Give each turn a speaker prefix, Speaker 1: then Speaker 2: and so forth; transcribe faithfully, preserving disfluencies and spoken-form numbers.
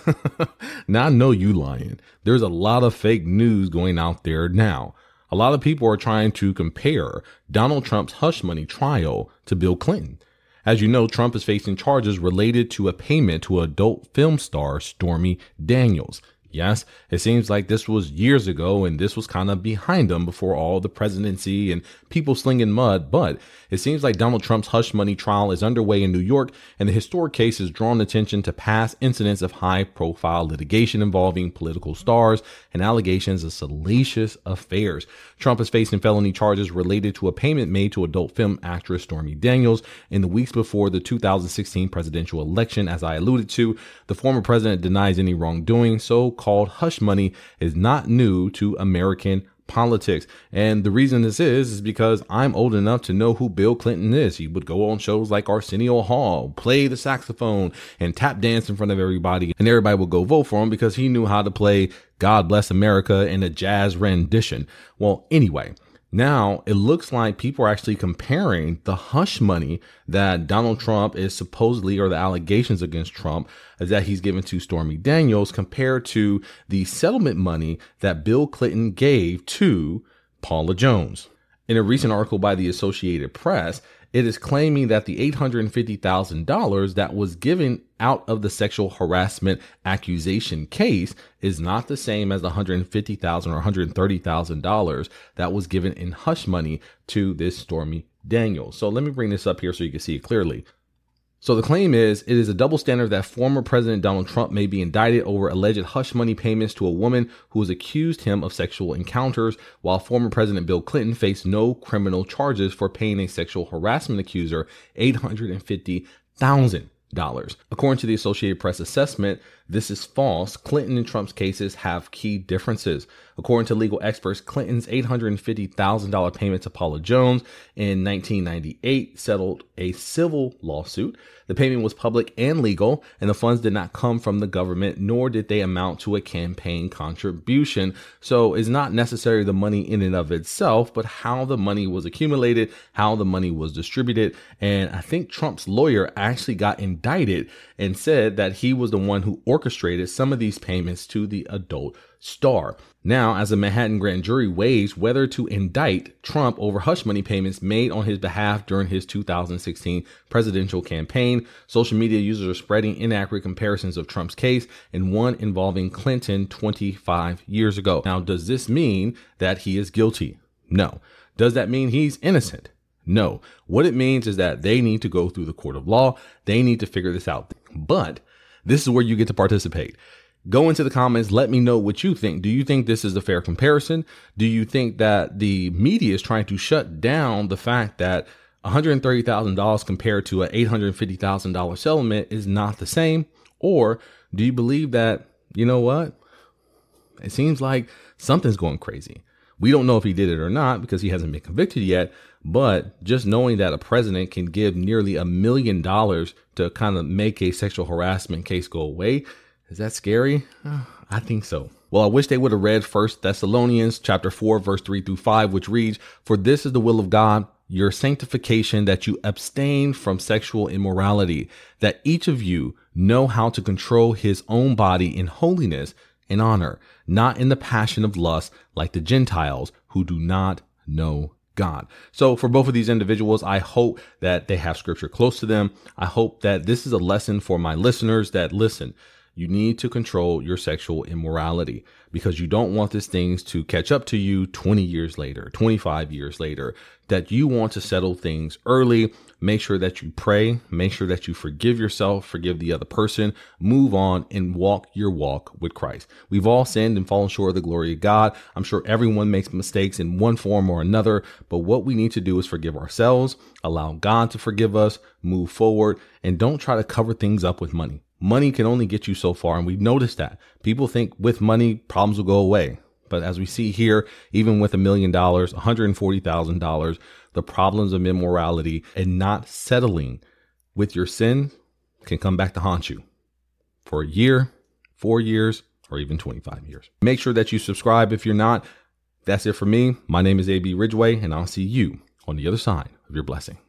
Speaker 1: Now I know you lying. There's a lot of fake news going out there now. A lot of people are trying to compare Donald Trump's hush money trial to Bill Clinton. As you know, Trump is facing charges related to a payment to adult film star Stormy Daniels. Yes, it seems like this was years ago and this was kind of behind him before all the presidency and people slinging mud. But it seems like Donald Trump's hush money trial is underway in New York, and the historic case has drawn attention to past incidents of high profile litigation involving political stars and allegations of salacious affairs. Trump is facing felony charges related to a payment made to adult film actress Stormy Daniels in the weeks before the two thousand sixteen presidential election. As I alluded to, the former president denies any wrongdoing. So called hush money is not new to American politics. And the reason this is, is because I'm old enough to know who Bill Clinton is. He would go on shows like Arsenio Hall, play the saxophone and tap dance in front of everybody. And everybody would go vote for him because he knew how to play God Bless America in a jazz rendition. Well, anyway, now it looks like people are actually comparing the hush money that Donald Trump is supposedly, or the allegations against Trump, is that he's given to Stormy Daniels compared to the settlement money that Bill Clinton gave to Paula Jones. In a recent article by the Associated Press, it is claiming that the eight hundred fifty thousand dollars that was given out of the sexual harassment accusation case is not the same as the one hundred fifty thousand dollars or one hundred thirty thousand dollars that was given in hush money to this Stormy Daniels. So let me bring this up here so you can see it clearly. So the claim is it is a double standard that former President Donald Trump may be indicted over alleged hush money payments to a woman who has accused him of sexual encounters, while former President Bill Clinton faced no criminal charges for paying a sexual harassment accuser eight hundred fifty thousand dollars. According to the Associated Press assessment, this is false. Clinton and Trump's cases have key differences. According to legal experts, Clinton's eight hundred fifty thousand dollars payment to Paula Jones in nineteen ninety-eight settled a civil lawsuit. The payment was public and legal, and the funds did not come from the government, nor did they amount to a campaign contribution. So it's not necessarily the money in and of itself, but how the money was accumulated, how the money was distributed. And I think Trump's lawyer actually got indicted and said that he was the one who orchestrated some of these payments to the adult star. Now, as a Manhattan grand jury weighs whether to indict Trump over hush money payments made on his behalf during his two thousand sixteen presidential campaign, social media users are spreading inaccurate comparisons of Trump's case and one involving Clinton twenty-five years ago. Now, does this mean that he is guilty? No. Does that mean he's innocent? No. What it means is that they need to go through the court of law. They need to figure this out. But this is where you get to participate. Go into the comments. Let me know what you think. Do you think this is a fair comparison? Do you think that the media is trying to shut down the fact that one hundred thirty thousand dollars compared to an eight hundred fifty thousand dollars settlement is not the same? Or do you believe that, you know what? It seems like something's going crazy. We don't know if he did it or not because he hasn't been convicted yet. But just knowing that a president can give nearly a million dollars to kind of make a sexual harassment case go away, is that scary? Uh, I think so. Well, I wish they would have read First Thessalonians chapter four, verse three through five, which reads, "For this is the will of God, your sanctification, that you abstain from sexual immorality, that each of you know how to control his own body in holiness and honor, not in the passion of lust like the Gentiles who do not know God." So for both of these individuals, I hope that they have scripture close to them. I hope that this is a lesson for my listeners that listen. You need to control your sexual immorality because you don't want these things to catch up to you twenty years later, twenty-five years later, that you want to settle things early. Make sure that you pray, make sure that you forgive yourself, forgive the other person, move on and walk your walk with Christ. We've all sinned and fallen short of the glory of God. I'm sure everyone makes mistakes in one form or another, but what we need to do is forgive ourselves, allow God to forgive us, move forward, and don't try to cover things up with money. Money can only get you so far, and we've noticed that. People think with money, problems will go away. But as we see here, even with a million dollars, one hundred forty thousand dollars, the problems of immorality and not settling with your sin can come back to haunt you for a year, four years, or even twenty-five years. Make sure that you subscribe if you're not. That's it for me. My name is A B Ridgeway, and I'll see you on the other side of your blessing.